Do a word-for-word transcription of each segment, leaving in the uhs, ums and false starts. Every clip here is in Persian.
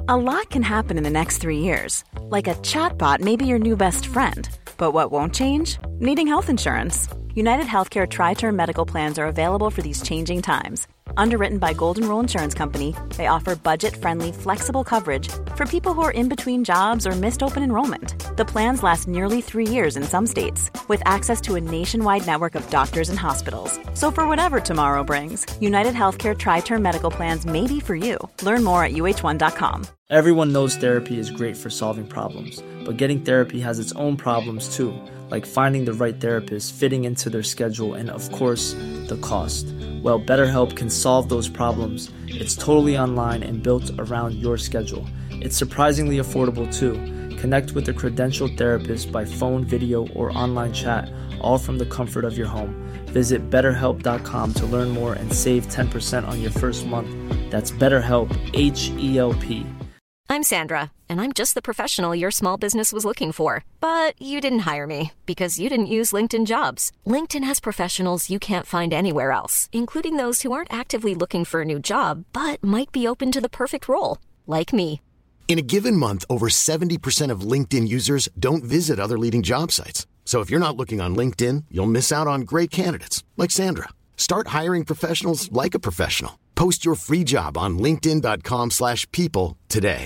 A lot can happen in the next three years. Like a chatbot may be your new best friend. But what won't change? Needing health insurance. United Healthcare Tri-Term Medical Plans are available for these changing times. Underwritten by Golden Rule Insurance Company, they offer budget-friendly, flexible coverage for people who are in between jobs or missed open enrollment. The plans last nearly three years in some states, with access to a nationwide network of doctors and hospitals. So for whatever tomorrow brings, United Healthcare Tri-Term Medical Plans may be for you. Learn more at U H one dot com. Everyone knows therapy is great for solving problems, but getting therapy has its own problems too, like finding the right therapist, fitting into their schedule, and of course, the cost. Well, BetterHelp can solve those problems. It's totally online and built around your schedule. It's surprisingly affordable too. Connect with a credentialed therapist by phone, video, or online chat, all from the comfort of your home. Visit better help dot com to learn more and save ten percent on your first month. That's BetterHelp, H E L P. I'm Sandra, and I'm just the professional your small business was looking for. But you didn't hire me because you didn't use LinkedIn Jobs. LinkedIn has professionals you can't find anywhere else, including those who aren't actively looking for a new job, but might be open to the perfect role, like me. In a given month, over seventy percent of LinkedIn users don't visit other leading job sites. So if you're not looking on LinkedIn, you'll miss out on great candidates, like Sandra. Start hiring professionals like a professional. Post your free job on linkedin dot com slash people today.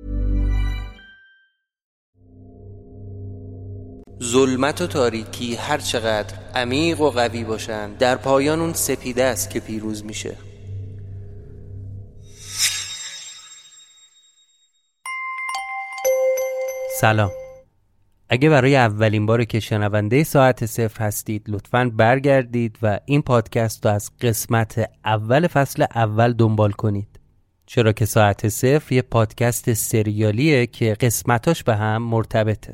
ظلمت و تاریکی هر چقدر عمیق و قوی باشن، در پایان اون سپیده است که پیروز میشه. سلام. اگه برای اولین بار که شنونده ساعت صفر هستید لطفاً برگردید و این پادکست رو از قسمت اول فصل اول دنبال کنید. چرا که ساعت صفر یه پادکست سریالیه که قسمتاش به هم مرتبطه.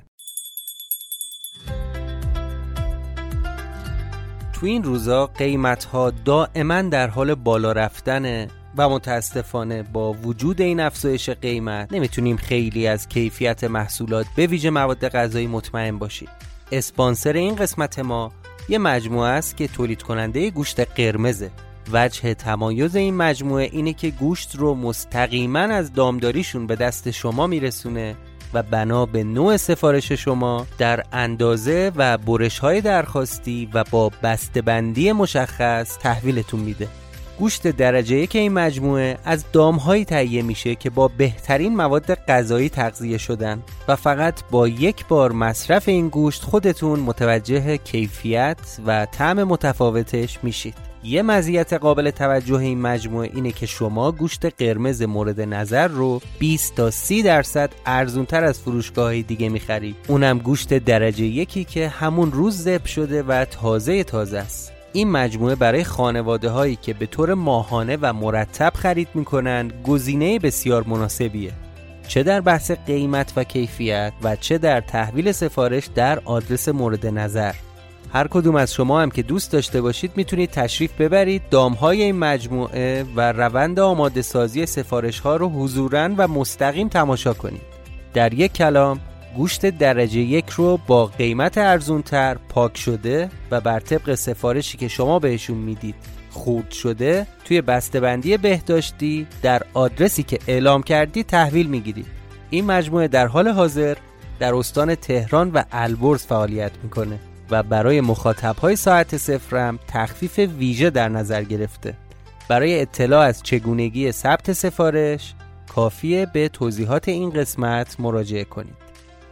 تو این روزا قیمت‌ها دائما در حال بالا رفتنه و متاسفانه با وجود این افزایش قیمت نمیتونیم خیلی از کیفیت محصولات به ویژه مواد غذایی مطمئن باشیم. اسپانسر این قسمت ما یه مجموعه است که تولید کننده گوشت قرمزه. وجه تمایز این مجموعه اینه که گوشت رو مستقیما از دامداریشون به دست شما میرسونه و بنا به نوع سفارش شما در اندازه و برش‌های درخواستی و با بسته‌بندی مشخص تحویلتون میده. گوشت درجه یک این مجموعه از دام‌هایی تهیه میشه که با بهترین مواد غذایی تغذیه شدن و فقط با یک بار مصرف این گوشت خودتون متوجه کیفیت و طعم متفاوتش میشید. یه مزیت قابل توجه این مجموعه اینه که شما گوشت قرمز مورد نظر رو بیست تا سی درصد ارزونتر از فروشگاه‌های دیگه می‌خرید. اونم گوشت درجه یکی که همون روز ذبح شده و تازه تازه است. این مجموعه برای خانواده‌هایی که به طور ماهانه و مرتب خرید می‌کنن گزینه بسیار مناسبیه. چه در بحث قیمت و کیفیت و چه در تحویل سفارش در آدرس مورد نظر. هر کدوم از شما هم که دوست داشته باشید میتونید تشریف ببرید دامهای این مجموعه و روند آماده سازی سفارش ها رو حضوراً و مستقیم تماشا کنید. در یک کلام گوشت درجه یک رو با قیمت ارزونتر، پاک شده و بر طبق سفارشی که شما بهشون میدید خرد شده توی بسته‌بندی بهداشتی در آدرسی که اعلام کردی تحویل میگیرید. این مجموعه در حال حاضر در استان تهران و البرز فعالیت میکنه و برای مخاطب‌های ساعت صفر هم تخفیف ویژه در نظر گرفته. برای اطلاع از چگونگی ثبت سفارش کافیه به توضیحات این قسمت مراجعه کنید.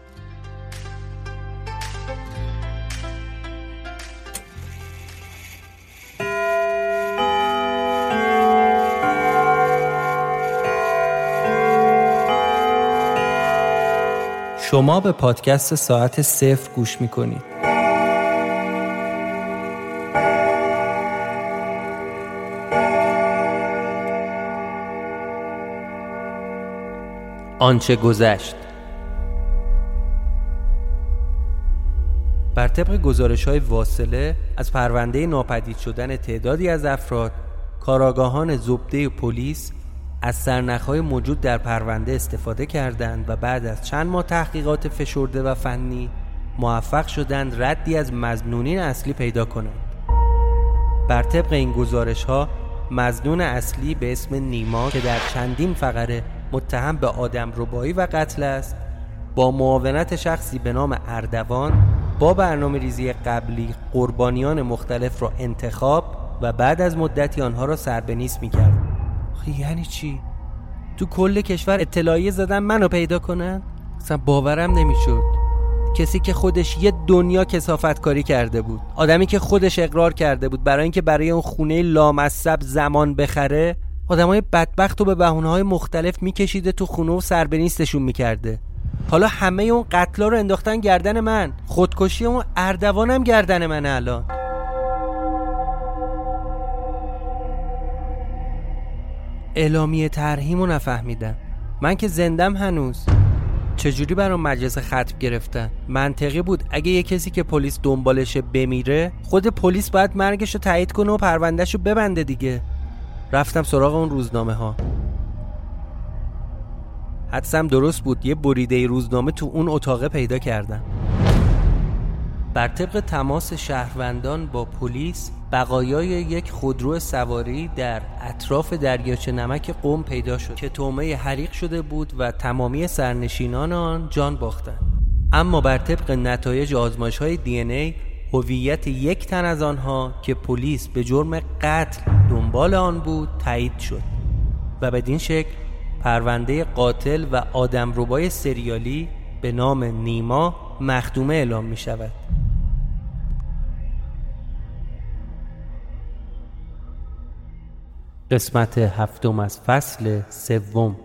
شما به پادکست ساعت صفر گوش میکنید. آنچه گذشت. بر طبق گزارش‌های واصله از پرونده ناپدید شدن تعدادی از افراد، کارآگاهان زبده پلیس از سرنخ‌های موجود در پرونده استفاده کردند و بعد از چند ماه تحقیقات فشرده و فنی موفق شدند ردی از مظنونین اصلی پیدا کنند. بر طبق این گزارش‌ها مظنون اصلی به اسم نیما که در چندین فقره متهم به آدمربایی و قتل است، با معاونت شخصی به نام اردوان با برنامه ریزی قبلی قربانیان مختلف را انتخاب و بعد از مدتی آنها را سربنیست می‌کرد. یعنی چی؟ تو کل کشور اطلاعیه زدن منو پیدا کنن؟ اصلا باورم نمیشد. کسی که خودش یه دنیا کثافت کاری کرده بود، آدمی که خودش اقرار کرده بود برای اینکه برای اون خونه لامصب زمان بخره، آدمای بدبخت رو به بهونه‌های مختلف میکشیده تو خونه و سربنیستشون میکرده. حالا همه اون قتلا رو انداختن گردن من. خودکشی اون اردوانم گردن منه الان. اعلامیه ترحیمو نفهمیدم. من که زندم هنوز. چجوری برام مجلس ختم گرفتن؟ منطقی بود اگه یه کسی که پلیس دنبالشه بمیره، خود پلیس باید مرگشو تایید کنه و پروندهشو ببنده دیگه. رفتم سراغ اون روزنامه ها. حدسم درست بود، یه بریده روزنامه تو اون اتاقه پیدا کردم. بر طبق تماس شهروندان با پلیس، بقایای یک خودرو سواری در اطراف دریاچه نمک قم پیدا شد که طعمه حریق شده بود و تمامی سرنشینان آن جان باختند. اما بر طبق نتایج آزمایش‌های دی ان ای، هویت یک تن از آنها که پلیس به جرم قتل دنبال آن بود تایید شد و بدین شکل پرونده قاتل و آدمربای سریالی به نام نیما مخدومه اعلام می شود. قسمت هفتم از فصل سوم.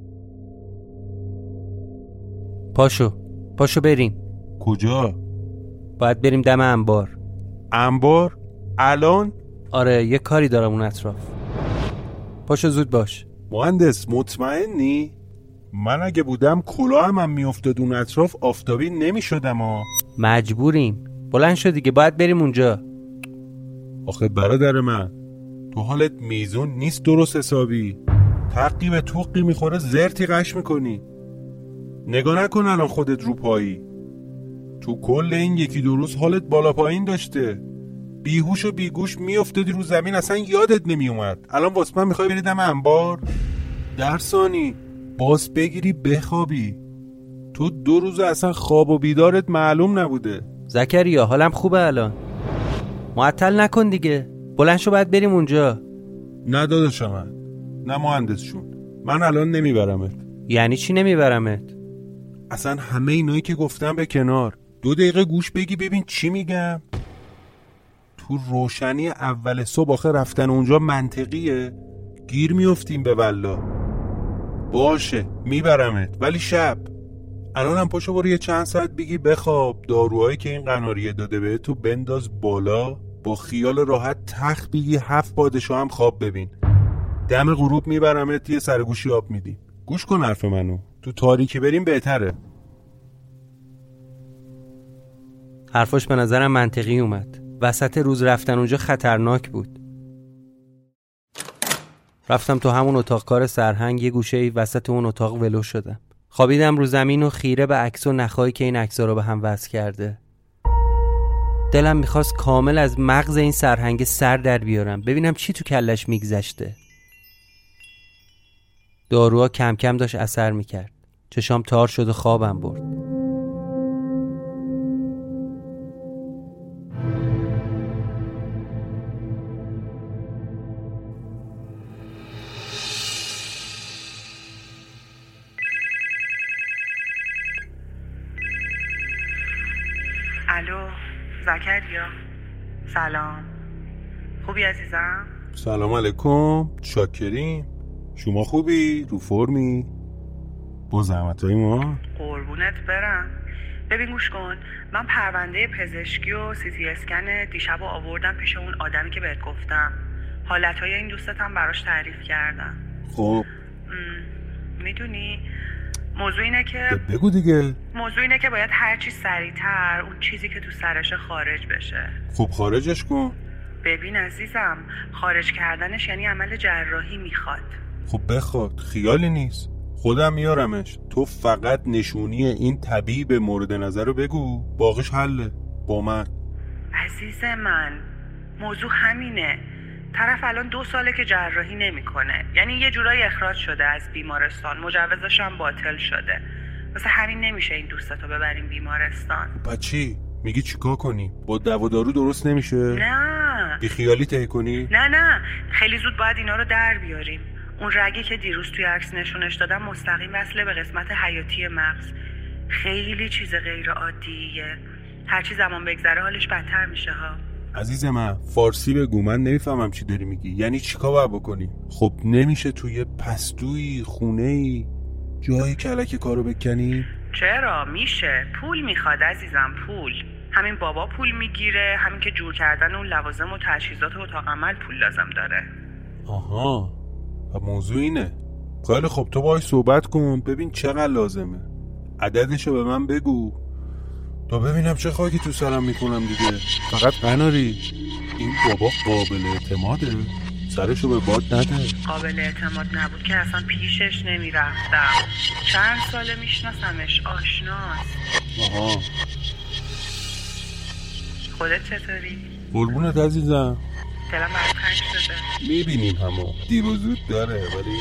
پاشو پاشو بریم. کجا؟ باید بریم دم انبار. انبار؟ الان؟ آره یه کاری دارم اون اطراف. پاشو زود باش. مهندس مطمئنی؟ من اگه بودم کلاهم هم میافتاد اون اطراف، آفتابی نمی شدم ها. مجبوریم. بلند شو دیگه، باید بریم اونجا. آخه برادر من، تو حالت میزون نیست درست حسابی. تقی به توقی میخوره زرتی قش میکنی. نگاه نکن الان خودت رو پایی. تو کل این یکی دو روز حالت بالا پایین داشته، بیهوش و بیگوش میافتادی رو زمین، اصلا یادت نمیومد. الان واسه من میخوای بری دم انبار؟ درسانی باز بگیری بخوابی. تو دو روز اصلا خواب و بیدارت معلوم نبوده. زکریا حالم خوبه الان، معطل نکن دیگه. بلند شو باید بریم اونجا. نه داداشم من، نه مهندسشون، من الان نمیبرمت. یعنی چی نمیبرمت؟ اصلا همه اینایی که گفتم به کنار، دو دقیقه گوش بگی ببین چی میگم. تو روشنی اول صبح آخه رفتن اونجا منطقیه؟ گیر میافتیم به والله. باشه میبرمت، ولی شب. الان هم پاشو برو یه چند ساعت بگی بخواب. داروهایی که این قناریه داده به تو بنداز بالا، با خیال راحت تخت بگی هفت پادشاه هم خواب ببین. دم غروب میبرمت، یه سرگوشی آب میدیم. گوش کن حرف منو، تو تاریکی بریم بهتره. حرفاش به نظرم منطقی اومد. وسط روز رفتن اونجا خطرناک بود. رفتم تو همون اتاق کار سرهنگ، یه گوشه‌ای وسط اون اتاق ولو شدم. خوابیدم رو زمین و خیره به عکس و نخایی که این عکس‌ها رو به هم وصل کرده. دلم میخواست کامل از مغز این سرهنگ سر در بیارم، ببینم چی تو کلش میگذشته. داروها کم کم داشت اثر میکرد. چشام تار شد و خوابم برد. الو زکریا، سلام. خوبی عزیزم؟ سلام علیکم، شاکریم. شما خوبی؟ رو فرمی؟ با زحمتای ما؟ قربونت برم. ببین گوش کن، من پرونده پزشکی و سی تی اسکن دیشب رو آوردم پیش اون آدمی که بهت گفتم. حالتهای این دوستت هم براش تعریف کردم. خب میدونی موضوع اینه که بگو دیگه. موضوع اینه که باید هرچی سریعتر اون چیزی که تو سرش خارج بشه. خب خارجش کن. ببین عزیزم، خارج کردنش یعنی عمل جراحی میخواد. خب بخواد، خیالی نیست، خودم میارمش. تو فقط نشونی این طبیب مورد نظر رو بگو، باقیش حله با من. عزیز من، موضوع همینه. طرف الان دو ساله که جراحی نمیکنه، یعنی یه جورایی اخراج شده از بیمارستان، مجوزش هم باطل شده. واسه همین نمیشه این دوستاتو ببریم بیمارستان. بچی میگی چیکار کنی؟ با دوا دارو درست نمیشه؟ نه. بی خیالی طی کنی؟ نه نه، خیلی زود باید اینا رو در بیاریم. اون رگی که دیروز توی عکس نشونش دادم مستقیم وصله به قسمت حیاتی مغز. خیلی چیز غیر عادیه. هرچی زمان بگذره حالش بدتر میشه ها. عزیز من فارسی بگو، من نمیفهمم چی داری میگی. یعنی چیکار باید بکنی؟ خب نمیشه توی پستویی خونه‌ای جایی کلک کارو بکنی؟ چرا میشه؟ پول میخواد عزیزم، پول. همین بابا پول میگیره، همین که جور کردن اون لوازم و تجهیزات اتاق عمل پول لازم داره. آها، و موضوع اینه. خیلی خب تو باهاش صحبت کن ببین چقدر لازمه، عددشو به من بگو تا ببینم چه خاکی تو سرم میکنم دیگه. فقط قناری این بابا قابل اعتماده؟ سرشو به باد نده. قابل اعتماد نبود که اصلا پیشش نمیرفتم. چند ساله میشناسمش، آشناست. آها. خودت چطوری؟ قربونت عزیزم. دلم برات تنگ شده. میبینیم همو دیر و زود داره ولی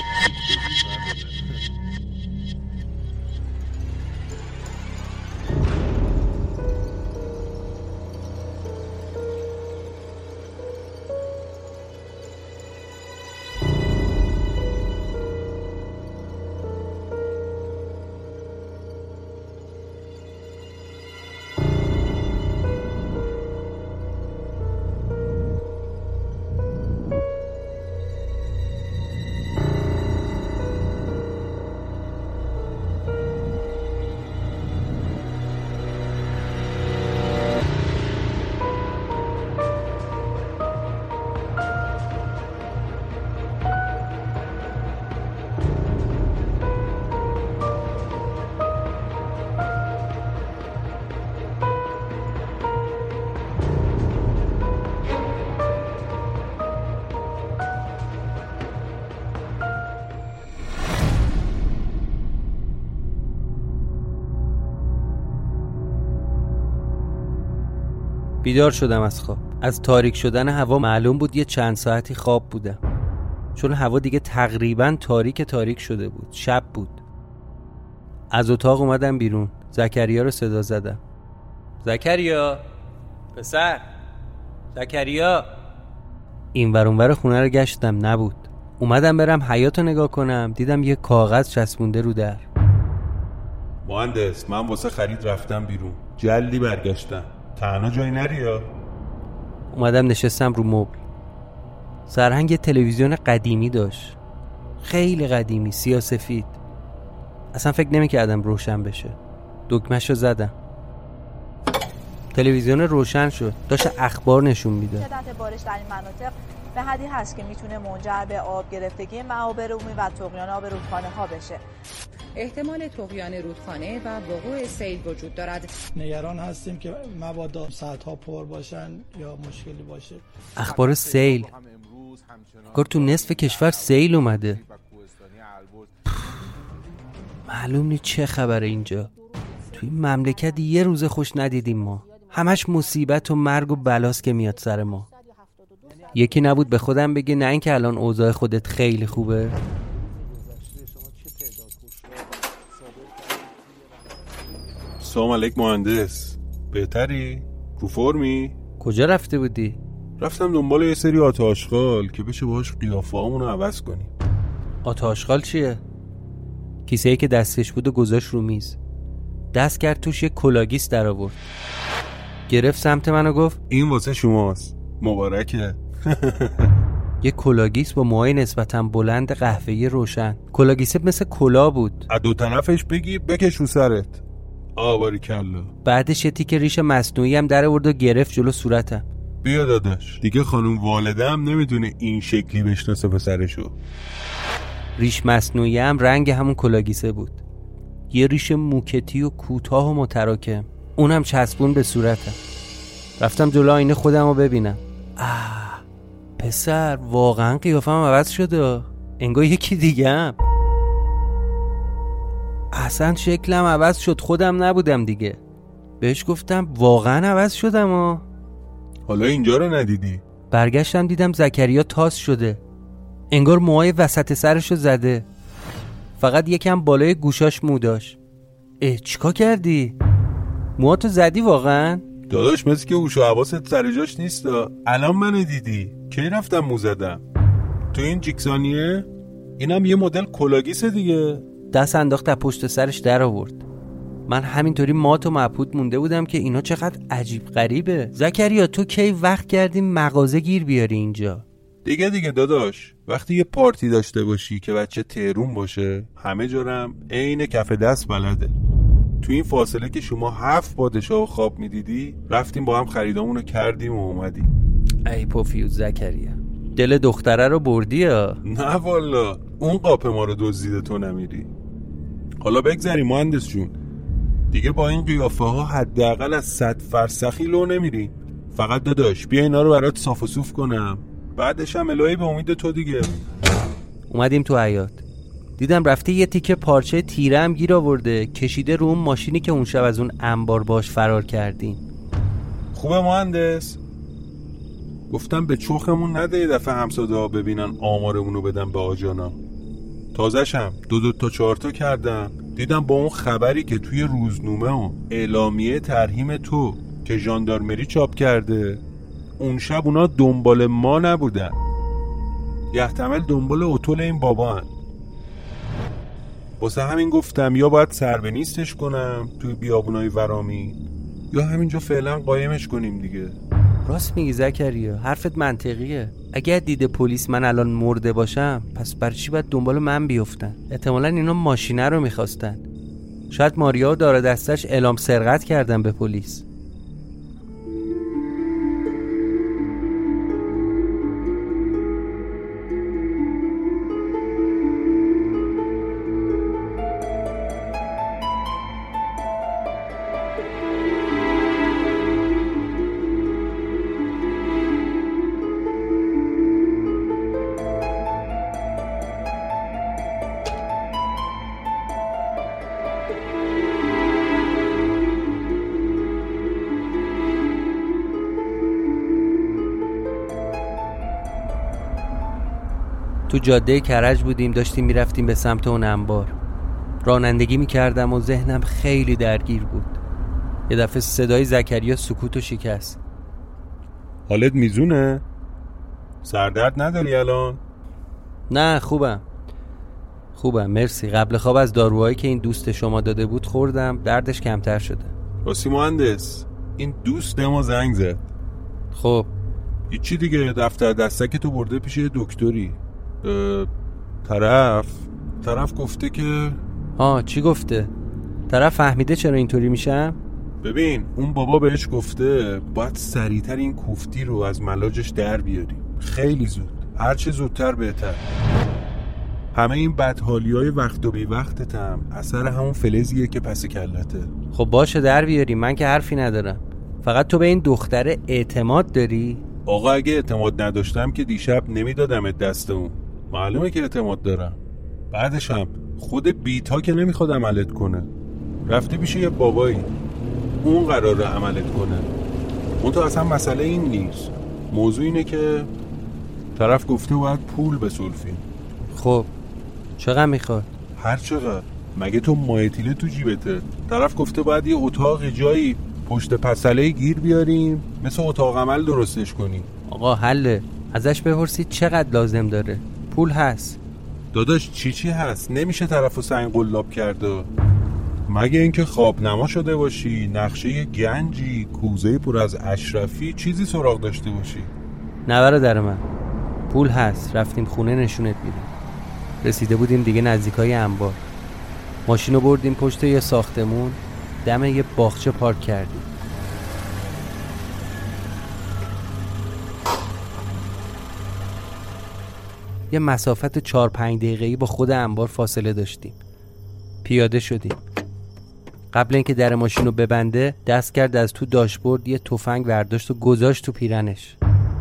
بیدار شدم از خواب. از تاریک شدن هوا معلوم بود یه چند ساعتی خواب بودم، چون هوا دیگه تقریبا تاریک تاریک شده بود. شب بود. از اتاق اومدم بیرون. زکریا رو صدا زدم. زکریا پسر، زکریا. این ور اون ور خونه رو گشتم، نبود. اومدم برم حیاط رو نگاه کنم، دیدم یه کاغذ چسبونده رو در. مهندس من واسه خرید رفتم بیرون، جلدی برگشتم. تنها جایی نری یا؟ اومدم نشستم رو مبل. سرهنگ یه تلویزیون قدیمی داشت، خیلی قدیمی، سیاه‌سفید. اصلا فکر نمی‌کردم روشن بشه. دکمه‌شو زدم. تلویزیون روشن شد، داشت اخبار نشون میداد. شدت بارش در این مناطق به حدی هست که میتونه منجر به آب گرفتگی معابر عمومی و طغیان آب رودخانه ها بشه. احتمال طغیان رودخانه و وقوع سیل وجود دارد. نگران هستیم که مبادا سدها پر باشن یا مشکلی باشه. اخبار سیل، کار تو نصف کشور سیل اومده. معلوم نیست چه خبره اینجا. توی مملکت یه روز خوش ندیدیم ما. همش مصیبت و مرگ و بلاست که میاد سر ما. یکی نبود به خودم بگه نه اینکه الان اوضاع خودت خیلی خوبه. سلام علیک مهندس، بهتری؟ رو فرمی؟ کجا رفته بودی؟ رفتم دنبال یه سری آتا آشغال که بشه باهاش قیافه هامون رو عوض کنیم. آتا آشغال چیه؟ کیسه‌ای که دستش بود و گذاشت رو میز. دست کرد توش یه کلاگیس در آورد. گرفت سمت من و گفت این واسه شماست، مبارکه. یه کلاگیس با موهای نسبتاً بلند قهوه‌ای روشن. کلاگیسه مثل کلا بود. از دو طرفش بگیر بکش رو سرت. آباریکلا. بعدش یه تیکه ریش مصنوعی هم در آورد و گرفت جلو صورتم. بیا داداش، دیگه خانم والده هم نمیتونه این شکلی بشناسه پسرشو. ریش مصنوعی هم رنگ همون کلاگیسه بود. یه ریش موکتی و کوتاه و متراکم، اونم چسبون به صورتم. رفتم جلو آینه خودم رو ببینم. آه پسر، واقعا قیافم عوض شده، انگار یکی دیگه هم. اصلا شکلم عوض شد، خودم نبودم دیگه. بهش گفتم واقعا عوض شدم ها. حالا اینجا رو ندیدی؟ برگشتم دیدم زکریا تاس شده، انگار موهای وسط سرشو زده، فقط یکم بالای گوشاش مو داشت. اه چیکار کردی؟ موهاتو زدی واقعا؟ داداش مثل که هوش و حواست سر جاش نیست. الان منو دیدی کی رفتم مو زدم؟ تو این جیکسانیه؟ اینم یه مدل کلاگیسه دیگه. دست انداخت از پشت سرش در آورد. من همینطوری مات و مبهوت مونده بودم که اینا چقدر عجیب غریبه. زکریا تو کی وقت کردی مغازه گیر بیاری اینجا؟ دیگه دیگه داداش، وقتی یه پارتی داشته باشی که بچه تهرون باشه همه جارم عین کف دست بلده. تو این فاصله که شما هفت پادشاه و خواب میدیدی رفتیم با هم خریدامونو کردیم و اومدیم. ای پوفیوز زکریا، دل دختره رو بردی ها؟ نه والا، اون قاپ ما رو دزدیده تو نمیری. حالا بگذری مهندس جون، دیگه با این قیافه ها حداقل از صد فرسخی لو نمیری. فقط داداش بیا اینا رو برات صاف و صوف کنم، بعدش هم الهی به امید تو دیگه. اومدیم تو حیاط، دیدم رفته یه تیکه پارچه تیره هم گیر آورده کشیده رو اون ماشینی که اون شب از اون انبار باش فرار کردیم. خوبه مهندس؟ گفتم به چوخمون نده یه دفعه همساده ها ببینن آمارمونو بدن به آجانا. تازه‌شم دو دو تا چهار تا کردم، دیدم با اون خبری که توی روزنامه و اعلامیه ترحیم تو که ژاندارمری چاپ کرده، اون شب اونا دنبال ما نبودن، یحتمل دنبال اتول این بابا هن. واسه همین گفتم یا باید سربه نیستش کنم توی بیابونای ورامی یا همینجا فعلا قایمش کنیم دیگه. راست میگی زکریا، حرفت منطقیه. اگر دید پلیس من الان مرده باشم پس برای چی باید دنبال من بیفتن؟ احتمالاً اینا ماشینه رو میخواستن. شاید ماریا و دار دستش اعلام سرقت کردن به پلیس. تو جاده کرج بودیم، داشتیم میرفتیم به سمت اون انبار. رانندگی میکردم و ذهنم خیلی درگیر بود. یه دفعه صدای زکریا سکوتو شکست. حالت میزونه؟ سردرد نداری الان؟ نه خوبم خوبم مرسی. قبل خواب از داروهایی که این دوست شما داده بود خوردم، دردش کمتر شده. راستی مهندس، این دوست ما زنگ زد. خب هیچی دیگه، دفتر دستک تو برده پیش یه دکتری. طرف طرف گفته که آه چی گفته؟ طرف فهمیده چرا اینطوری میشم؟ ببین اون بابا بهش گفته باید سریعتر این کوفتی رو از ملاجش در بیاری، خیلی زود، هرچه زودتر بهتر. همه این بدحالی های وقت و بی وقتت هم اثر همون فلزیه که پس کلته. خب باشه در بیاری، من که حرفی ندارم، فقط تو به این دختره اعتماد داری؟ آقا اگه اعتماد نداشتم که دیشب نمیدادم دست اون. معلومه که اعتماد دارم. بعدش هم خود بیتا که نمیخواد عملت کنه، رفتی پیش یه بابایی، اون قراره عملت کنه. اون تو اصلا مسئله این نیست، موضوع اینه که طرف گفته باید پول بسلفیم. خب چقدر میخواد؟ هر چقدر، مگه تو مایتیله تو جیبته؟ طرف گفته باید یه اتاق جایی پشت پسله گیر بیاریم مثل اتاق عمل درستش کنیم. آقا حله، ازش بپرسید چقدر لازم داره. پول هست داداش. چی چی هست؟ نمیشه طرفو سنگ قلاب کرده، مگه اینکه خواب نما شده باشی، نقشه گنجی، کوزه پر از اشرفی، چیزی سراغ داشته باشی. نه برادر من، پول هست. رفتیم خونه نشونت میدم. رسیده بودیم دیگه نزدیکای انبار. ماشینو بردیم پشت یه ساختمون، دم یه باغچه پارک کردیم. یه مسافت چهار پنج دقیقه‌ای با خود انبار فاصله داشتیم. پیاده شدیم. قبل اینکه در ماشینو ببنده دست کرد از تو داشبورد یه تفنگ برداشت و گذاشت تو پیرنش.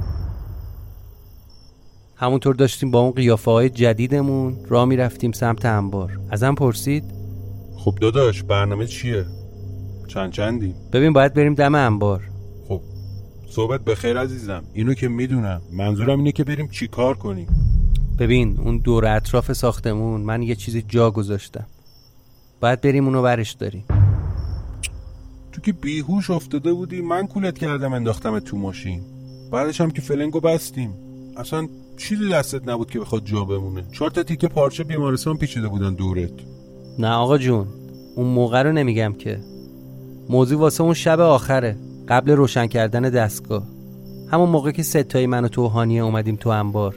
همونطور داشتیم با اون قیافه‌های جدیدمون راه میرفتیم سمت انبار. ازم پرسید خب داداش برنامه چیه؟ چند چندی؟ ببین باید بریم دم انبار. خب صحبت بخیر عزیزم. اینو که میدونم، منظورم اینه که بریم چی کار کنیم. ببین اون دور اطراف ساختمون من یه چیزی جا گذاشتم، باید بریم اونو برش داریم. تو که بیهوش افتاده بودی، من کولت کردم انداختم تو ماشین، بعدش هم که فلنگو بستیم. اصلا چیزی دستت نبود که بخواد جا بمونه. چهار تا تیکه پارچه بیمارستان پیچیده بودن دورت. نه آقا جون، اون موقع رو نمیگم که. موضوع واسه اون شب آخره، قبل روشن کردن دستگاه، همون موقع که ستایی من و تو و هانیه اومدیم تو انبار.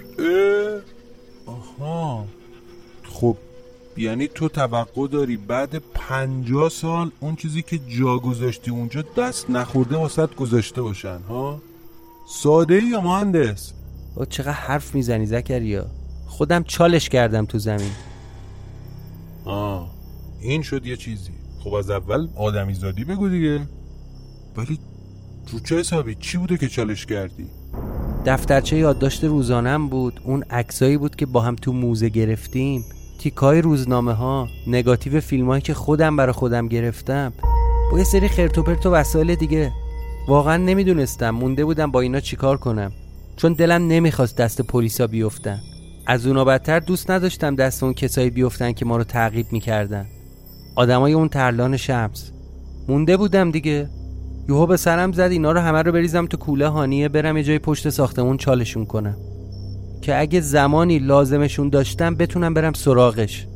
آها، خب یعنی تو توقع داری بعد پنجاه سال اون چیزی که جا گذاشتی اونجا دست نخورده واسط گذاشته باشن ها؟ ساده ای یا مهندس؟ او چقدر حرف میزنی زکریا، خودم چالش کردم تو زمین. آه این شد یه چیزی. خب از اول آدمی زادی بگو دیگه. ولی رو چه حسابی؟ چی بوده که چالش کردی؟ دفترچه یادداشت روزانم بود، اون عکسایی بود که با هم تو موزه گرفتیم، تیکای روزنامه ها، نگاتیو فیلم هایی که خودم برای خودم گرفتم، با یه سری خرت و پرت و وسایل دیگه. واقعا نمیدونستم، مونده بودم با اینا چیکار کنم، چون دلم نمیخواست دست پلیسا بیفتن. از اونا بدتر دوست نداشتم دست اون کسایی بیفتن که ما رو تعقیب میکردن، آدمای اون ترلان شمس. مونده بودم دیگه. یهو به سرم زد اینا رو همه رو بریزم تو کوله هانیه، برم یه جای پشت ساختمون چالشون کنم که اگه زمانی لازمشون داشتم بتونم برم سراغش.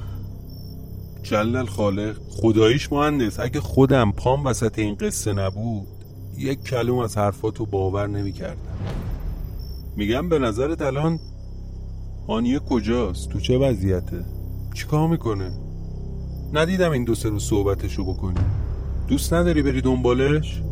جلل خالق، خداییش مهندس اگه خودم پام وسط این قصه نبود یک کلم از حرفاتو باور نمی کردم. میگم به نظرت الان هانیه کجاست؟ تو چه وضعیته؟ چیکار میکنه؟ ندیدم این دو سه روز صحبتشو بکنی. دوست نداری بری دنبالش؟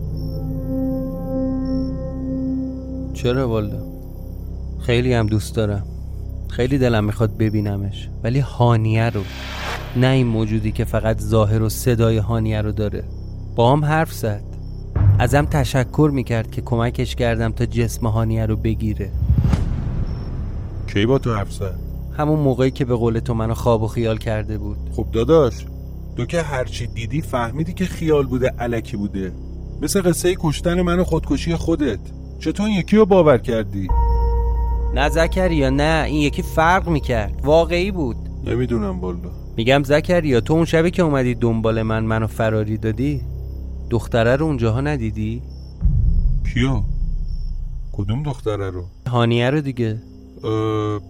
چرا والا؟ خیلی هم دوست دارم، خیلی دلم میخواد ببینمش، ولی هانیه رو، نه این موجودی که فقط ظاهر و صدای هانیه رو داره. با هم حرف زد، ازم تشکر میکرد که کمکش کردم تا جسم هانیه رو بگیره. کی با تو حرف زد؟ همون موقعی که به قول تو منو خواب و خیال کرده بود. خب داداش، تو که هرچی دیدی فهمیدی که خیال بوده، الکی بوده، مثل قصه کشتن من و خودکشی خودت. چطور این یکی رو باور کردی؟ نه زکریا، نه، این یکی فرق میکرد، واقعی بود. نمیدونم والا. میگم زکریا، تو اون شبی که اومدی دنبال من منو فراری دادی، دختره رو اونجاها ندیدی؟ کیو؟ کدوم دختره رو؟ هانیه رو دیگه. اه...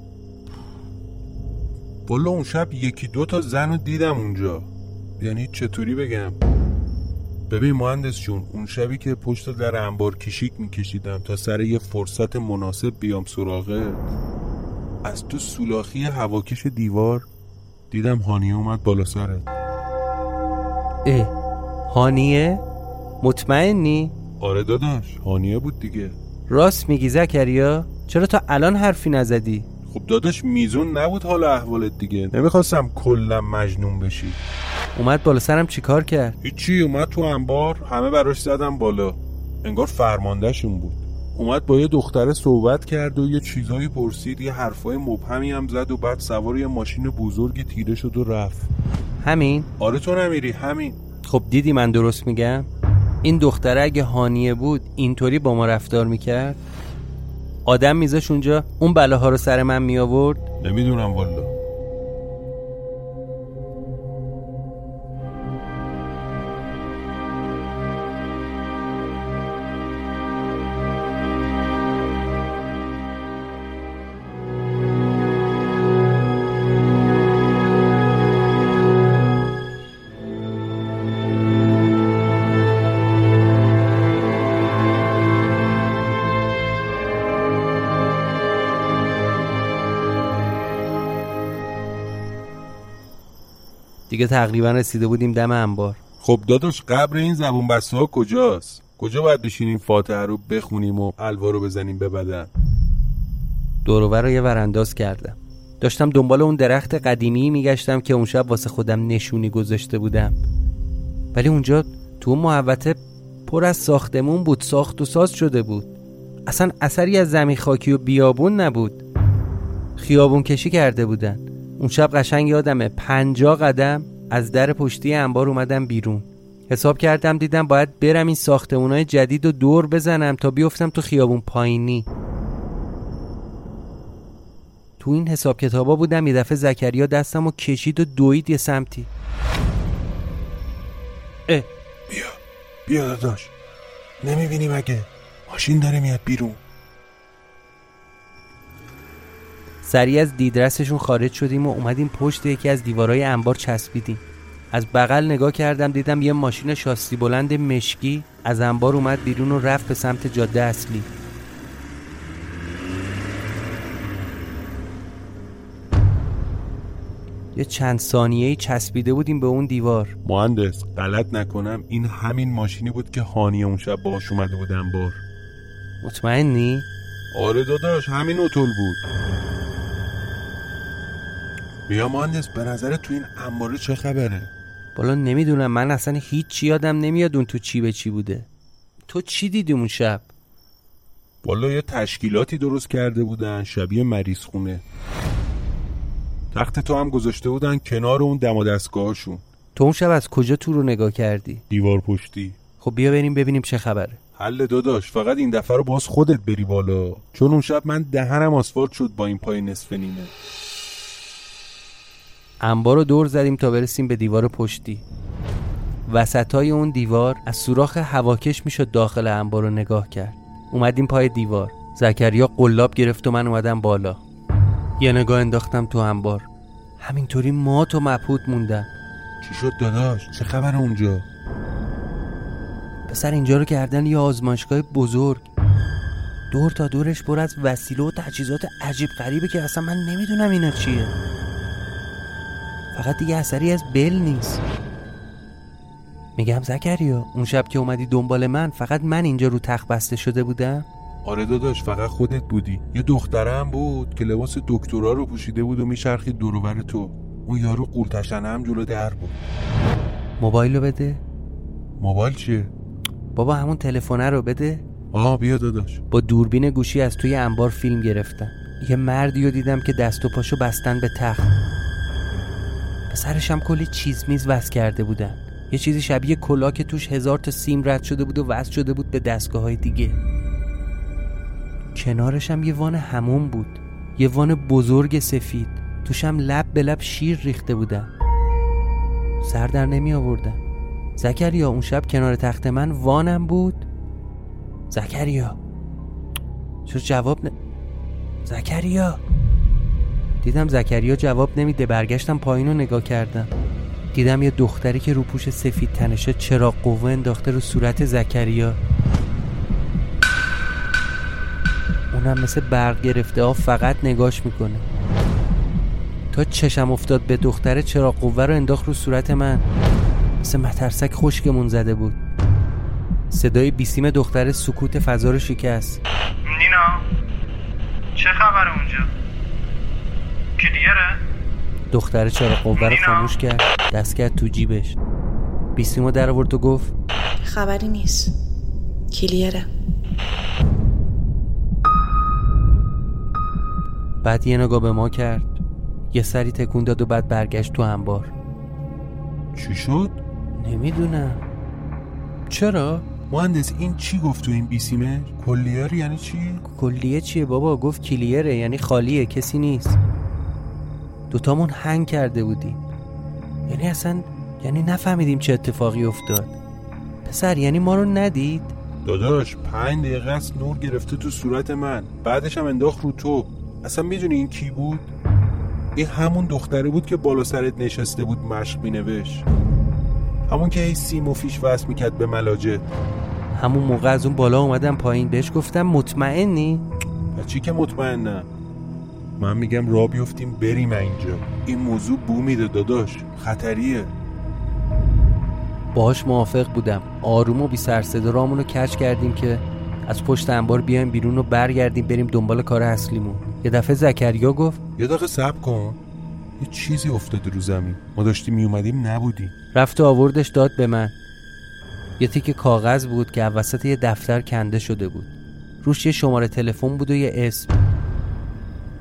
والا اون شب یکی دو تا زن رو دیدم اونجا. یعنی چطوری بگم؟ ببین مهندس جون، اون شبی که پشت در انبار کشیک میکشیدم تا سر یه فرصت مناسب بیام سراغه، از تو سولاخی هواکش دیوار دیدم هانیه اومد بالا سرت. اه، هانیه؟ مطمئنی؟ آره داداش، هانیه بود دیگه. راست میگی زکریا؟ چرا تا الان حرفی نزدی؟ خب داداش میزون نبود حال احوالت دیگه، نمیخواستم کلا مجنون بشی. اومد بالا سرم چیکار کرد؟ هیچی، اومد تو انبار، همه براش زدم بالا، انگار فرماندهشون بود. اومد با یه دختره صحبت کرد و یه چیزایی پرسید، یه حرفای مبهمی هم زد و بعد سوار یه ماشین بزرگی تیره شد و رفت. همین؟ آره تو نمیری؟ همین. خب دیدی من درست میگم؟ این دختره اگه هانیه بود اینطوری با ما رفتار میکرد؟ آدم میذاش اونجا اون بلاها رو سر من میآورد؟ نمیدونم والا. دیگه تقریبا رسیده بودیم دم انبار. خب داداش، قبر این زبون بسته ها کجاست؟ کجا باید بشینیم فاتحه رو بخونیم و الوا رو بزنیم به بدن؟ دور و بر رو یه ورانداز کردم، داشتم دنبال اون درخت قدیمی میگشتم که اون شب واسه خودم نشونی گذاشته بودم، ولی اونجا تو محوطه پر از ساختمون بود، ساخت و ساز شده بود، اصلا اثری از زمین خاکی و بیابون نبود. خیابون کشی کرده بودن. اون شب قشنگ یادمه پنجاه قدم از در پشتی انبار اومدم بیرون، حساب کردم دیدم باید برم این ساختمونای جدید رو دور بزنم تا بیفتم تو خیابون پایینی. تو این حساب کتابا بودم یه دفعه زکریا دستمو کشید و دوید یه سمتی. اه بیا بیا داداش، نمیبینی مگه ماشین داره میاد بیرون؟ سریع از دیدرسشون خارج شدیم و اومدیم پشت یکی از دیوارای انبار چسبیدیم. از بغل نگاه کردم دیدم یه ماشین شاسی بلند مشکی از انبار اومد بیرون و رفت به سمت جاده اصلی. یه چند ثانیه‌ای چسبیده بودیم به اون دیوار. مهندس غلط نکنم این همین ماشینی بود که هانی اون شب باهاش اومده بود انبار. مطمئنی؟ آره داداش همین اوتول بود. بیا مهندس به نظر تو این انباره چه خبره؟ بالا نمیدونم، من اصلا هیچ یادم نمیاد اون تو چی به چی بوده. تو چی دیدی اون شب؟ والا یه تشکیلاتی درست کرده بودن شبیه مریض خونه. تخت تو هم گذاشته بودن کنار اون دم و دستگاهشون. تو اون شب از کجا تو رو نگاه کردی؟ دیوار پشتی. خب بیا بریم ببینیم چه خبره. حل داداش، فقط این دفعه رو باز خودت بری بالا، چون اون شب من دهنم آسفالت شد با این پای نصف نیمه. انبار رو دور زدیم تا برسیم به دیوار پشتی. وسطای اون دیوار از سوراخ هواکش میشد داخل انبار رو نگاه کرد. اومدیم پای دیوار. زکریا قلاب گرفت و من اومدم بالا. یه نگاه انداختم تو انبار. همینطوری مات و مبهوت موندم. چی شد داداش؟ چه خبر اونجا؟ پسر اینجا رو کردن یه آزمایشگاه بزرگ. دور تا دورش پر از وسیله و تجهیزات عجیب غریبه که اصلا من نمیدونم اینا چیه. فقط دیگه اثری از بل نیست. میگم زکریا اون شب که اومدی دنبال من فقط من اینجا رو تخت بسته شده بودم؟ آره داداش فقط خودت بودی. یه دختره هم بود که لباس دکترا رو پوشیده بود و میچرخید دور و بر تو. اون یارو قورتشنه هم جلو در بود. موبایل رو بده. موبایل چیه؟ بابا همون تلفنه رو بده. آه بیا داداش. با دوربین گوشی از توی انبار فیلم گرفتم. یه مردی رو دیدم که دست و پاشو بستن به تخت. به سرش هم کلی چیز میز وصل کرده بودن. یه چیزی شبیه کلاه که توش هزار تا سیم رد شده بود و وصل شده بود به دستگاه‌های دیگه. کنارش هم یه وان حموم بود. یه وان بزرگ سفید. توش هم لب به لب شیر ریخته بودن. سر در نمی آوردم. زکریا اون شب کنار تخت من وانم بود. زکریا چرا جواب ن... زکریا دیدم زکریا جواب نمیده. برگشتم پایین رو نگاه کردم. دیدم یه دختری که رو پوش سفید تنشه چراغ قوه انداخته رو صورت زکریا. اونم مثل برق گرفته ها فقط نگاش میکنه. تا چشم افتاد به دختره چراغ قوه رو انداخت رو صورت من. مثل مترسک خشکمون زده بود. صدای بیسیم دختره سکوت فضا رو شکست. نینا چه خبر اونجا؟ کلیره؟ دختره چراغ قوه رو خاموش کرد، دست کرد تو جیبش. بیسیمو در آورد و گفت خبری نیست، کلیره. بعد یه نگاه به ما کرد، یه سری تکون داد و بعد برگشت تو انبار. چی شد؟ نمیدونم. چرا؟ مهندس این چی گفت تو این بیسیمه؟ کلیه یعنی چی؟ کلیه چیه بابا؟ گفت کلیره یعنی خالیه، کسی نیست. دوتامون هنگ کرده بودیم. یعنی اصلا یعنی نفهمیدیم چه اتفاقی افتاد. پسر یعنی ما رو ندید؟ داداش پنج دقیقه است نور گرفته تو صورت من، بعدش هم انداخت رو تو. اصلا میدونی این کی بود؟ این همون دختره بود که بالا سرت نشسته بود مشق مینوشت، همون که هی سیم و فیش وصل میکرد به ملاجه. همون موقع از اون بالا اومدم پایین، بهش گفتم مطمئنی؟ چی که مطمئنم؟ من میگم راه بیفتیم بریم اینجا، این موضوع بو میده داداش، خطریه. باهاش موافق بودم. آروم و بی سر صدا رامونو کج کردیم که از پشت انبار بیایم بیرون و برگردیم بریم دنبال کار اصلیمون. یه دفعه زکریا گفت یه دقیقه صبر کن، یه چیزی افتاده رو زمین، ما داشتیم میومدیم نبودیم. رفت و آوردش داد به من. یه تیکه کاغذ بود که وسط یه دفتر کنده شده بود. روش یه شماره تلفن بود و یه اسم.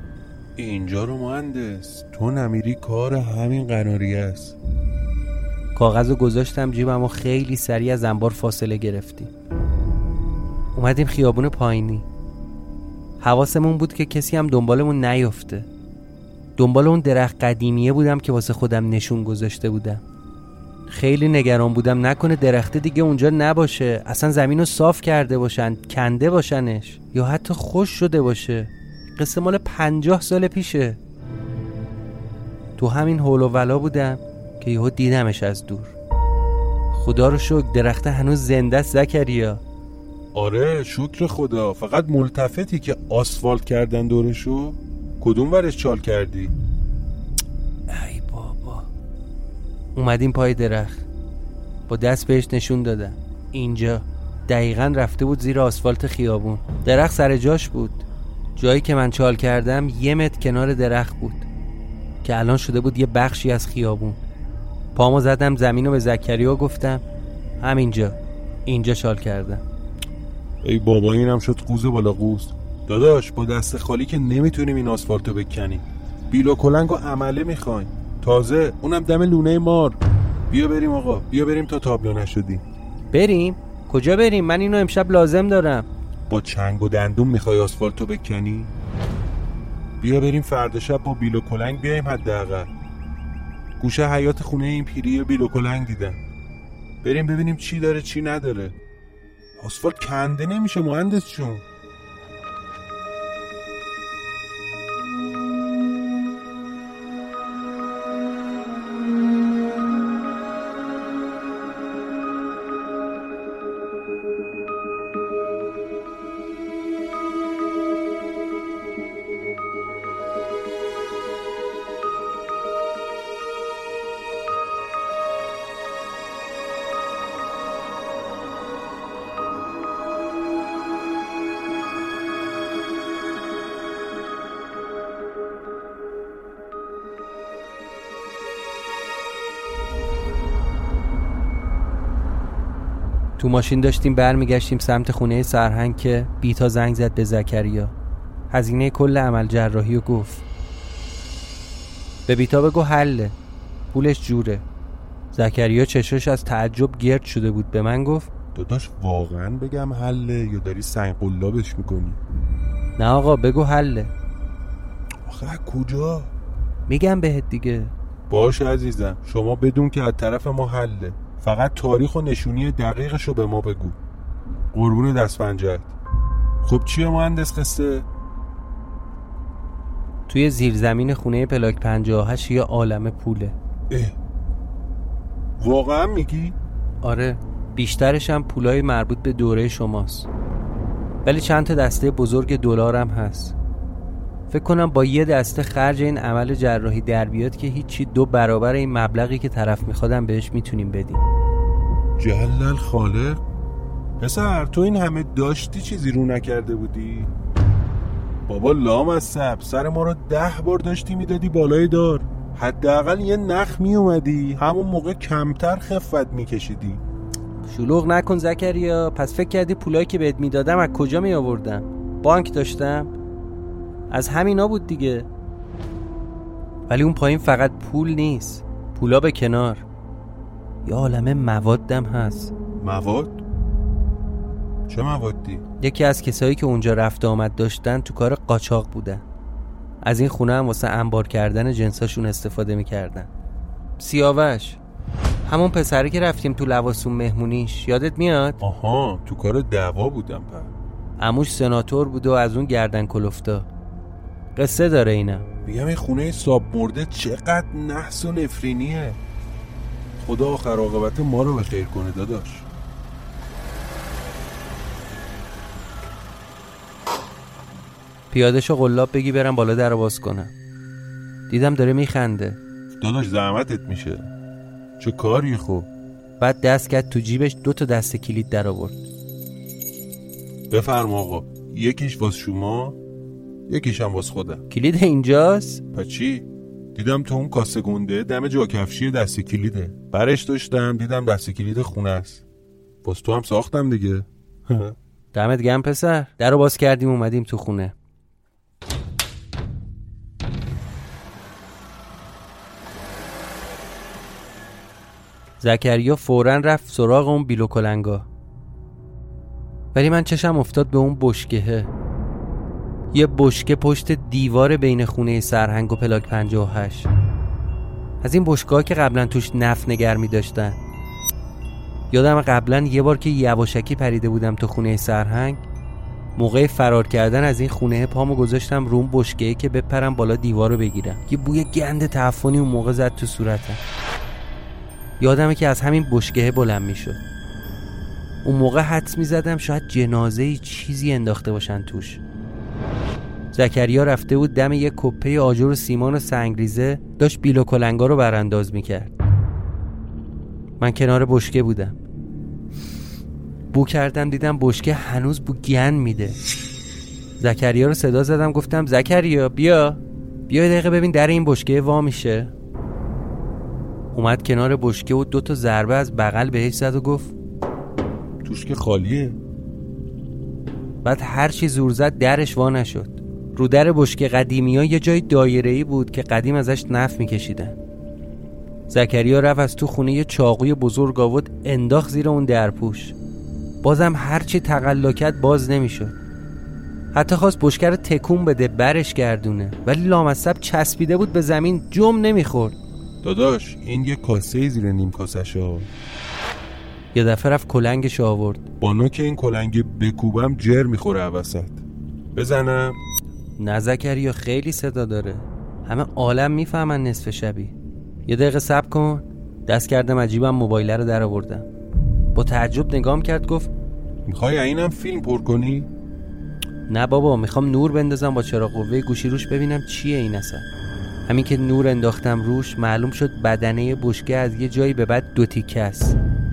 اینجا رو مهندس تو نمیری، کار همین قناری است. کاغذو گذاشتم جیبم و خیلی سریع از انبار فاصله گرفتیم. اومدیم خیابون پایینی. حواسمون بود که کسی هم دنبالمون نیفته. دنبال اون درخت قدیمیه بودم که واسه خودم نشون گذاشته بودم. خیلی نگران بودم نکنه درخت دیگه اونجا نباشه، اصلا زمینو صاف کرده باشن، کنده باشنش، یا حتی خوش شده باشه. قصه مال پنجاه سال پیشه. تو همین هول و ولا بودم که یهو دیدمش از دور. خدا رو شکر درخت هنوز زنده است زکریا. آره شکر خدا. فقط ملتفتی که آسفالت کردن دورشو. کدوم ورش چال کردی؟ ای بابا. اومدیم پای درخت، با دست بهش نشون دادم. اینجا دقیقاً رفته بود زیر آسفالت خیابون. درخت سر جاش بود. جایی که من چال کردم یه متر کنار درخت بود که الان شده بود یه بخشی از خیابون. پامو زدم زمینو به زکریا گفتم همینجا، اینجا چال کردم. ای بابا اینم شد قوز بالا قوز. داداش با دست خالی که نمیتونیم این آسفالتو بکنیم. بیل و کلنگ و عمله میخوایم، تازه اونم دم لونه مار. بیا بریم آقا، بیا بریم تا تابلو نشدیم. بریم؟ کجا بریم؟ من اینو امشب لازم دارم. با چنگ و دندون میخوای آسفالتو بکنی؟ بیا بریم فردا شب با بیل و کلنگ بیایم. حداقل گوشه حیاط خونه این پیری بیل و کلنگ دیدم. بریم ببینیم چی داره چی نداره. آسفالت کنده نمیشه مهندس جون. تو ماشین داشتیم برمیگشتیم سمت خونه سرهنگ که بیتا زنگ زد به زکریا. هزینه کل عمل جراحی رو گفت. به بیتا بگو حله، پولش جوره. زکریا چشاش از تعجب گرد شده بود. به من گفت داداش واقعا بگم حله یا داری سنگ قلابش میکنی؟ نه آقا بگو حله. آخه کجا؟ میگم بهت دیگه. باشه عزیزم، شما بدون که از طرف ما حله. فقط تاریخ و نشونی دقیقشو به ما بگو. قربون دست پنجه‌ات. خب چیه مهندس قصه؟ توی زیرزمین خونه پلاک پنجاه و هشت یه عالمه پوله. اه. واقعا میگی؟ آره، بیشترش هم پولای مربوط به دوره شماست، ولی چند تا دسته بزرگ دلار هم هست. فکر کنم با یه دسته خرج این عمل جراحی در بیاد که هیچی دو برابر این مبلغی که طرف میخوادم بهش میتونیم بدیم. جلل خالق. پسر تو این همه داشتی چیزی رو نکرده بودی؟ بابا لام از سب سر ما رو ده بار داشتی میدادی بالای دار. حداقل یه نخ میومدی همون موقع کمتر خفت میکشیدی. شلوغ نکن زکریا. پس فکر کردی پولایی که بهت میدادم از کجا می آوردم؟ بانک داشتم؟ از همینا بود دیگه. ولی اون پایین فقط پول نیست، پولا به کنار یه عالمه موادم هست. مواد؟ چه موادی؟ یکی از کسایی که اونجا رفت آمد داشتن تو کار قاچاق بودن. از این خونه هم واسه انبار کردن جنساشون استفاده میکردن. سیاوش، همون پسری که رفتیم تو لواسون مهمونیش، یادت میاد؟ آها، تو کار دعوا بودم. پر عموش سناتور بود و از اون گردن کلفتا. قصه داره اینم. میگم این خونه ساب مرده چقدر نحس و نفرینیه. خدا آخر عاقبت ما رو به خیر کنه داداش. پیادهشو قلاب بگی برم بالا در باز کنم. دیدم داره میخنده. داداش زحمتت میشه. چه کاری خوب. بعد دست کرد تو جیبش دو تا دست کلید در آورد. بفرما آقا، یکیش واس شما، یکیش هم واس خودم. کلید اینجاست؟ پس چی؟ دیدم تو اون کاسه گنده دم جا کفشی دست کلیده. برش داشتم دیدم دست کلید خونه است. باز تو هم ساختم دیگه. دمت گرم پسر. در رو باز کردیم اومدیم تو خونه. زکریا فوراً رفت سراغ اون بیل و کلنگا، ولی من چشم افتاد به اون بشکهه. یه بشکه پشت دیوار بین خونه سرهنگ و پلاک پنجاه و هشت. از این بشکه‌ها که قبلا توش نفت نگر می داشتن. یادم قبلا یه بار که یواشکی پریده بودم تو خونه سرهنگ، موقع فرار کردن از این خونه پامو گذاشتم رو اون بشکه‌ای که بپرم بالا دیوار رو بگیرم. یه بوی گند تعفنی اون موقع زد تو صورتم. یادمه که از همین بشکهه بلند میشد. اون موقع حدس میزدم شاید جنازه‌ای چیزی انداخته باشن توش. زکریا رفته بود دم یه کپه آجر و سیمان و سنگریزه، داشت بیل و کلنگا رو برانداز میکرد. من کنار بشکه بودم. بو کردم دیدم بشکه هنوز بو گند میده. زکریا رو صدا زدم، گفتم زکریا بیا بیا یه دقیقه ببین در این بشکه وا میشه. اومد کنار بشکه و دو تا ضربه از بغل بهش زد و گفت توش که خالیه. بعد هر چی زور زد درش وا نشد. رو در بشکه قدیمی ها یه جای دایره‌ای بود که قدیم ازش نفت میکشیدن. زکریا رفت از تو خونه یه چاقوی بزرگ آورد انداخت زیر اون درپوش. بازم هر چی تقلا کرد باز نمیشد. حتی خواست بشکه رو تکون بده برش گردونه، ولی لامصب چسبیده بود به زمین، جم نمیخورد. داداش این یه کاسه زیر نیم کاسه‌شو. یه دفعه رفت کلنگش آورد. با نوک این کلنگ بکوبم جر میخوره وسط. بزنم؟ نه زکریا خیلی صدا داره، همه عالم میفهمن نصف شبی. یه دقیقه صبر کن. دست کردم عجیبم موبایل رو در آوردم. با تعجب نگام کرد، گفت میخوای اینم فیلم پر کنی؟ نه بابا، میخوام نور بندازم با چراغ قوه گوشی روش ببینم چیه این اصلا. همین که نور انداختم روش معلوم شد بدنه بشکه از یه جایی به بعد دو تیکه است.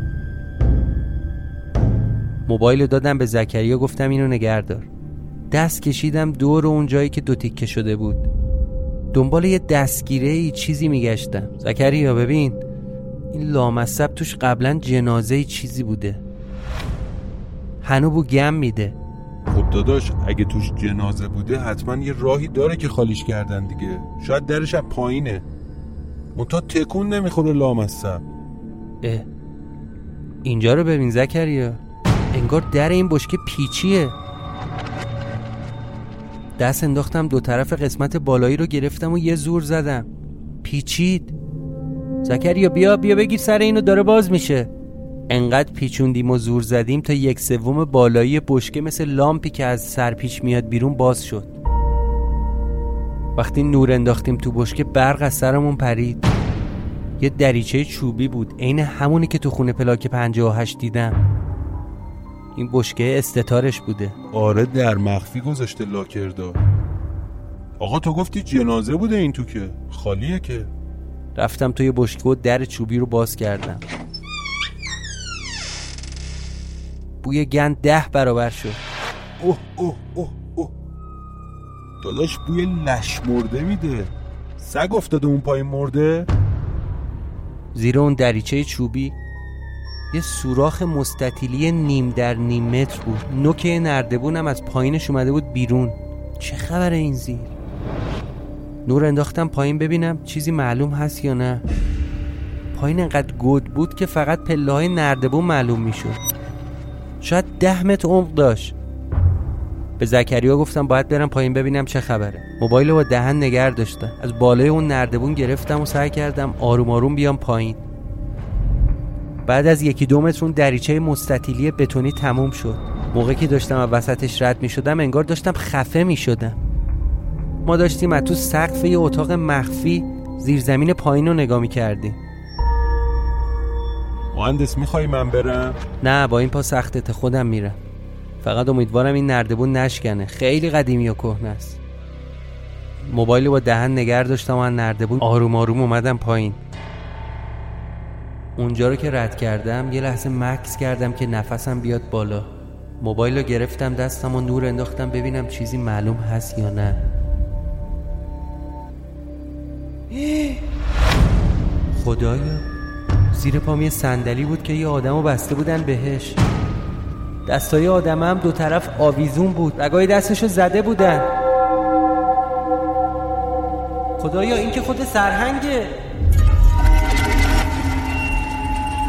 موبایل رو دادم به زکریا، گفتم اینو نگه دار. دست کشیدم دور اون جایی که دو تیکه شده بود. دنبال یه دستگیره ای چیزی میگشتم. زکریا ببین این لامصب توش قبلا جنازه ای چیزی بوده، هنو بو گم میده. خب داداش اگه توش جنازه بوده حتما یه راهی داره که خالیش کردن دیگه. شاید درش از پایینه، منتها تکون نمیخوره لامصب. اه اینجا رو ببین زکریا، انگار در این بشکه پیچیه. دست انداختم دو طرف قسمت بالایی رو گرفتم و یه زور زدم، پیچید. زکریا بیا بیا بگیر سر اینو، داره باز میشه. انقدر پیچوندیم و زور زدیم تا یک سوم بالایی بشکه مثل لامپی که از سر پیچ میاد بیرون باز شد. وقتی نور انداختیم تو بشکه برق از سرمون پرید. یه دریچه چوبی بود، عین همونی که تو خونه پلاک پنجاه و هشت دیدم. این بشکه استتارش بوده. آره در مخفی گذاشته لاکردار. آقا تو گفتی جنازه بوده این تو که خالیه که. رفتم توی بشکه و در چوبی رو باز کردم. بوی گند ده برابر شد. اوه اوه اوه اوه داداش بوی لش مرده میده. سگ افتاده اون پایین مرده. زیر اون دریچه چوبی یه سوراخ مستطیلی نیم در نیم متر بود. نوک نردبونم از پایینش اومده بود بیرون. چه خبره این زیر؟ نور انداختم پایین ببینم چیزی معلوم هست یا نه. پایین انقدر گود بود که فقط پله های نردبون معلوم میشد. شاید ده متر عمق داشت. به زکریا گفتم باید برم پایین ببینم چه خبره. موبایل رو با دهن نگه داشتم. از بالای اون نردبون گرفتم و سعی کردم آروم آروم بیام پایین. بعد از یکی دو متر اون دریچه مستطیلی بتونی تموم شد. موقعی که داشتم از وسطش رد می شدم انگار داشتم خفه می شدم. ما داشتیم از تو سقف یه اتاق مخفی زیرزمین پایین رو نگاه می کردیم. مهندس میخوای من برم؟ نه با این پا سختت، خودم میرم. فقط امیدوارم این نردبون نشکنه، خیلی قدیمی و کهنه است. موبایل با دهن نگه داشتم و از نردبون آروم آروم اومدم پایین. اونجا رو که رد کردم یه لحظه مکث کردم که نفسم بیاد بالا. موبایل رو گرفتم دستم و نور انداختم ببینم چیزی معلوم هست یا نه. خدایا زیر پام یه صندلی بود که یه آدمو بسته بودن بهش. دستای آدم هم دو طرف آویزون بود، رگای دستشو زده بودن. خدایا این که خود سرهنگه.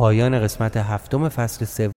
پایان قسمت هفتم فصل سوم.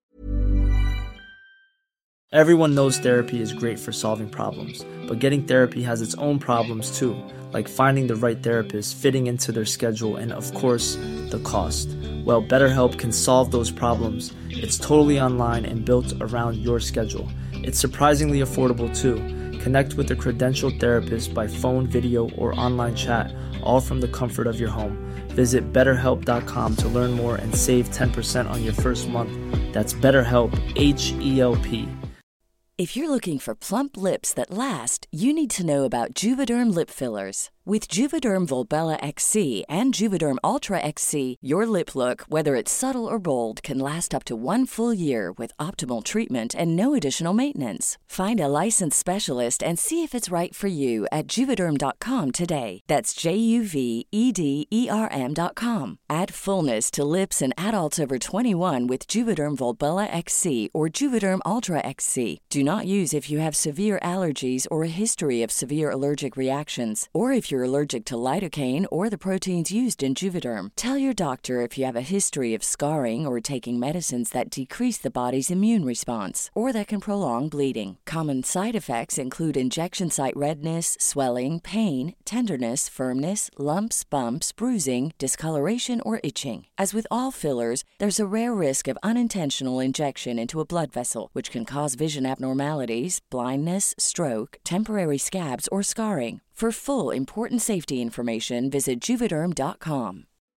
Everyone knows therapy is great for solving problems, but getting therapy has its own problems too, like finding the right therapist, fitting into their schedule, and of course, the cost. Well, BetterHelp can solve those problems. It's totally online and built around your schedule. It's surprisingly affordable too. Connect with a credentialed therapist by phone, video, or online chat, all from the comfort of your home. Visit better help dot com to learn more and save ten percent on your first month. That's BetterHelp, H E L P. If you're looking for plump lips that last, you need to know about Juvederm lip fillers. With Juvederm Volbella X C and Juvederm Ultra X C, your lip look, whether it's subtle or bold, can last up to one full year with optimal treatment and no additional maintenance. Find a licensed specialist and see if it's right for you at Juvederm dot com today. That's J U V E D E R M dot com. Add fullness to lips in adults over twenty-one with Juvederm Volbella X C or Juvederm Ultra X C. Do not use if you have severe allergies or a history of severe allergic reactions, or if you're allergic to lidocaine or the proteins used in Juvederm. Tell your doctor if you have a history of scarring or taking medicines that decrease the body's immune response or that can prolong bleeding. Common side effects include injection site redness, swelling, pain, tenderness, firmness, lumps, bumps, bruising, discoloration, or itching. As with all fillers, there's a rare risk of unintentional injection into a blood vessel, which can cause vision abnormalities, blindness, stroke, temporary scabs, or scarring. For full important safety information, visit Juvederm dot com.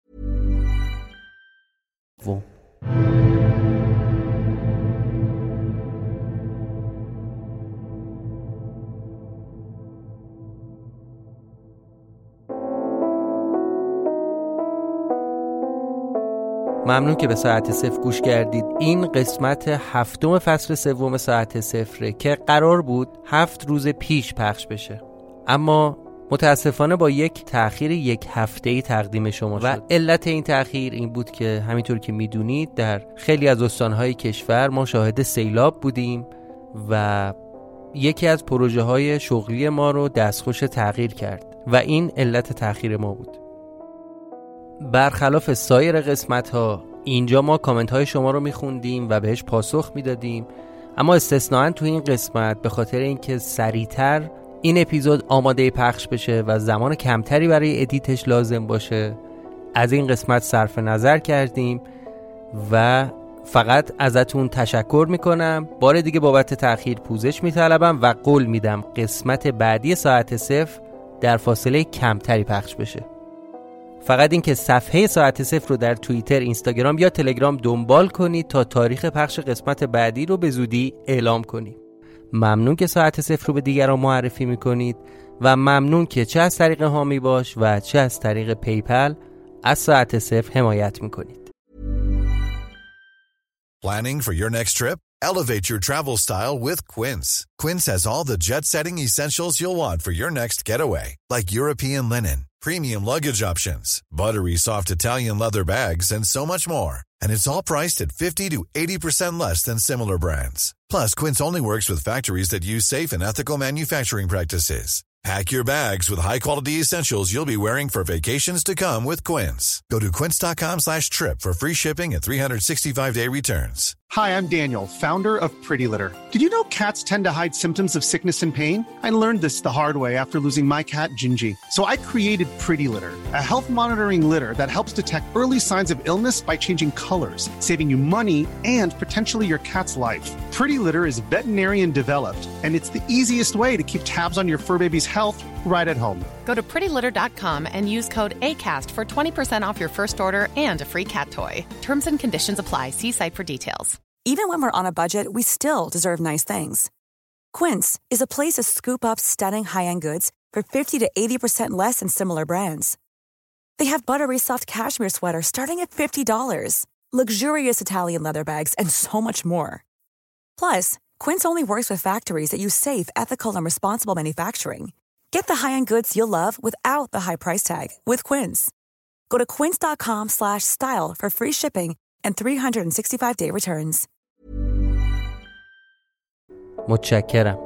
ممنون که به ساعت صفر گوش کردید. این قسمت هفتم فصل سوم ساعت صفره که قرار بود هفت روز پیش پخش بشه، اما متاسفانه با یک تأخیر یک هفته‌ای تقدیم شما شد. و علت این تأخیر این بود که همینطور که میدونید در خیلی از استانهای کشور ما شاهد سیلاب بودیم و یکی از پروژه های شغلی ما رو دستخوش تغییر کرد و این علت تأخیر ما بود. برخلاف سایر قسمت ها اینجا ما کامنت های شما رو میخوندیم و بهش پاسخ میدادیم، اما استثناً تو این قسمت به خاطر اینکه سریعتر این اپیزود آماده پخش بشه و زمان کمتری برای ادیتش لازم باشه از این قسمت صرف نظر کردیم و فقط ازتون تشکر میکنم. بار دیگه بابت تأخیر پوزش میطلبم و قول میدم قسمت بعدی ساعت صفر در فاصله کمتری پخش بشه. فقط این که صفحه ساعت صفر رو در توییتر، اینستاگرام یا تلگرام دنبال کنید تا تاریخ پخش قسمت بعدی رو به زودی اعلام کنید. ممنون که ساعت صفر رو به دیگران معرفی میکنید و ممنون که چه از طریق هامی باش و چه از طریق پیپل از ساعت صفر حمایت میکنید. Planning for your next trip? Elevate your travel style with Quince. Quince has all the jet-setting essentials you'll want for your next getaway, like European linen, premium luggage options, buttery soft Italian leather bags, and so much more. And it's all priced at fifty to eighty percent less than similar brands. Plus, Quince only works with factories that use safe and ethical manufacturing practices. Pack your bags with high-quality essentials you'll be wearing for vacations to come with Quince. Go to quince.com slash trip for free shipping and three sixty-five day returns. Hi, I'm Daniel, founder of Pretty Litter. Did you know cats tend to hide symptoms of sickness and pain? I learned this the hard way after losing my cat, Gingy. So I created Pretty Litter, a health monitoring litter that helps detect early signs of illness by changing colors, saving you money and potentially your cat's life. Pretty Litter is veterinarian developed, and it's the easiest way to keep tabs on your fur baby's health right at home. Go to pretty litter dot com and use code ACAST for twenty percent off your first order and a free cat toy. Terms and conditions apply. See site for details. Even when we're on a budget, we still deserve nice things. Quince is a place to scoop up stunning high-end goods for fifty to eighty percent less than similar brands. They have buttery soft cashmere sweaters starting at fifty dollars, luxurious Italian leather bags, and so much more. Plus, Quince only works with factories that use safe, ethical, and responsible manufacturing. Get the high-end goods you'll love without the high price tag with Quince. Go to quince.com slash style for free shipping and three sixty-five day returns. متشکرم.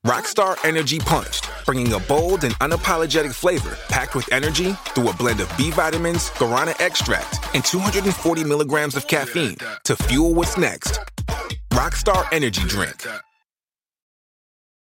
Rockstar Energy Punched, bringing a bold and unapologetic flavor packed with energy through a blend of B vitamins, guarana extract, and two hundred forty milligrams of caffeine to fuel what's next. Rockstar Energy Drink.